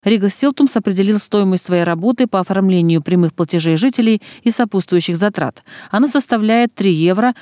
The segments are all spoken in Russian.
Рига Силтумс определил стоимость своей работы по оформлению прямых платежей жителей и сопутствующих затрат. Она составляет 3 евро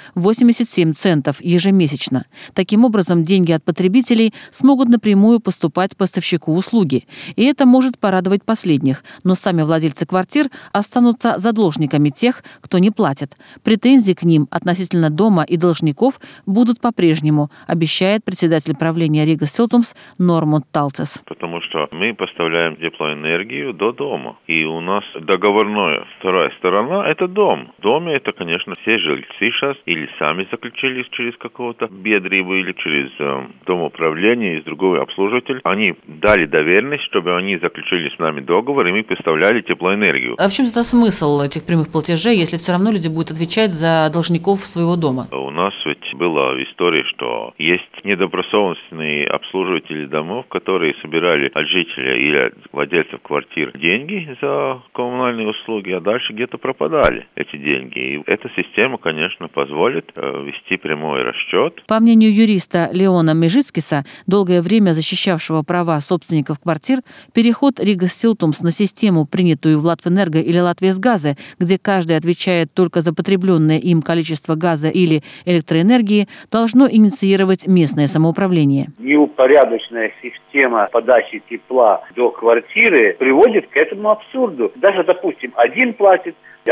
87 центов ежемесячно. Таким образом, деньги от потребителей смогут напрямую поступать поставщику услуги. И это может порадовать последних, но сами владельцы квартир останутся заложниками тех, кто не платит. Претензии к ним относительно дома и должников будут по-прежнему, обещает председатель правления Рига Силтумс Нормунд Талцес. Потому что мы поставляем теплоэнергию до дома. И у нас договорная вторая сторона – это дом. В доме это, конечно, все жильцы сейчас или сами заключили через какого-то бедрибу или через домоуправление, из другого обслуживателя. Они дали доверенность, чтобы они заключили с нами договор, и мы поставляли теплоэнергию. А в чем это смысл этих прямых платежей, если все равно люди будут отвечать за должников своего дома? У нас ведь была история, что есть недобросовестные обслуживатели домов, которые собирали от жителей или от владельцев квартир деньги за коммунальные услуги, а дальше где-то пропадали эти деньги. И эта система, конечно, позволит вести прямой расчет. По мнению юриста Леона Межицкиса, долгое время защищавшего права собственников квартир, переход Рига Силтумс на систему, принятую в Латвэнерго или Латвиясгазе, где каждый отвечает только за потребленное им количество газа или электроэнергии, должно инициировать местное самоуправление. Неупорядоченная система подачи тепла до квартиры приводит к этому абсурду. Даже, допустим, один платит, а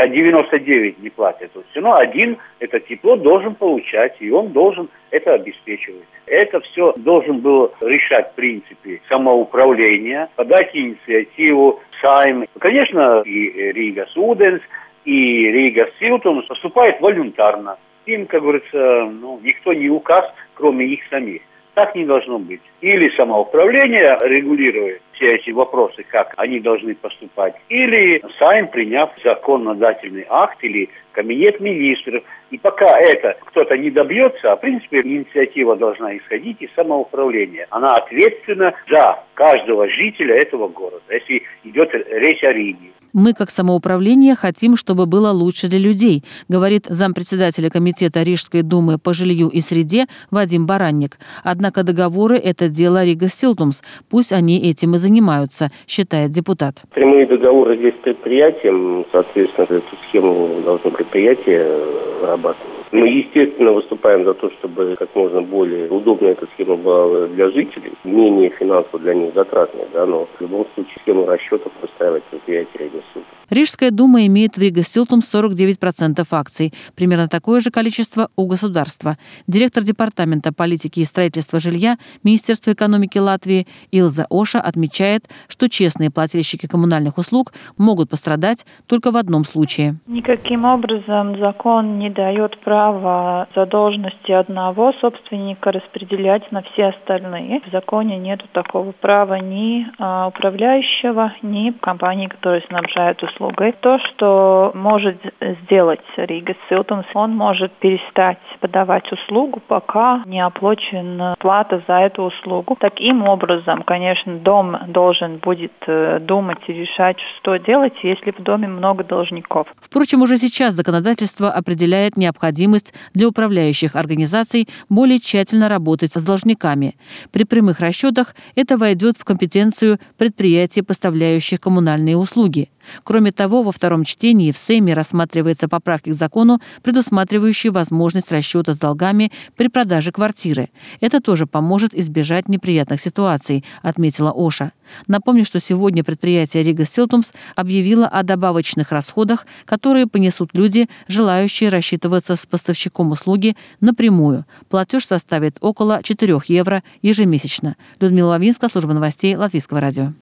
99 не платят. Все равно один это тепло должен получать, и он должен это обеспечивать. Это все должен был решать в принципе самоуправление, подать инициативу, Сайм. Конечно, и Рига Суденс, и Рига Силтумс поступают волюнтарно. Им, как говорится, никто не указ, кроме их самих. Так не должно быть. Или самоуправление регулирует все эти вопросы, как они должны поступать, или Сайм, приняв законодательный акт, или кабинет министров. И пока это кто-то не добьется, в принципе, инициатива должна исходить из самоуправления. Она ответственна за каждого жителя этого города, если идет речь о Риге. Мы, как самоуправление, хотим, чтобы было лучше для людей, говорит зампредседателя комитета Рижской думы по жилью и среде Вадим Баранник. Однако договоры – это дело Рига Силтумс. Пусть они этим и занимаются, считает депутат. Прямые договоры здесь с предприятием, соответственно, эту схему должно предприятие вырабатывать. Мы, естественно, выступаем за то, чтобы как можно более удобная эта схема была для жителей, менее финансово для них затратная, но в любом случае схему расчетов выстраивать предприятие Рига Силтумс. Рижская дума имеет в Рига Силтумс 49% акций, примерно такое же количество у государства. Директор департамента политики и строительства жилья Министерства экономики Латвии Илза Оша отмечает, что честные плательщики коммунальных услуг могут пострадать только в одном случае. Никаким образом закон не дает права задолженности одного собственника распределять на все остальные. В законе нет такого права ни управляющего, ни компании, которые снабжают услугой. То, что может сделать Рига Силтумс, он может перестать подавать услугу, пока не оплачена плата за эту услугу. Таким образом, конечно, дом должен будет думать и решать, что делать, если в доме много должников. Впрочем, уже сейчас законодательство определяет необходимость для управляющих организаций более тщательно работать с должниками. При прямых расчетах это войдет в компетенцию предприятий, поставляющих коммунальные услуги. Кроме того, во втором чтении в Сейме рассматриваются поправки к закону, предусматривающие возможность расчета с долгами при продаже квартиры. Это тоже поможет избежать неприятных ситуаций, отметила Оша. Напомню, что сегодня предприятие Рига Силтумс объявило о добавочных расходах, которые понесут люди, желающие рассчитываться с поставщиком услуги напрямую. Платеж составит около 4 евро ежемесячно. Людмила Лавинска, служба новостей Латвийского радио.